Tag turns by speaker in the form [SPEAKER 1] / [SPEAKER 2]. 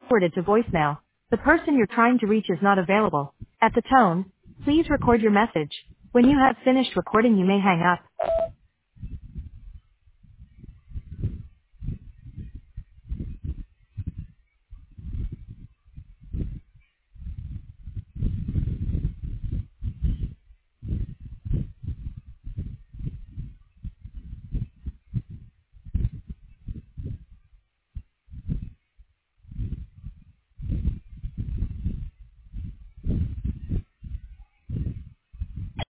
[SPEAKER 1] forwarded to voicemail. The person you're trying to reach is not available. At the tone, please record your message. When you have finished recording, you may hang up.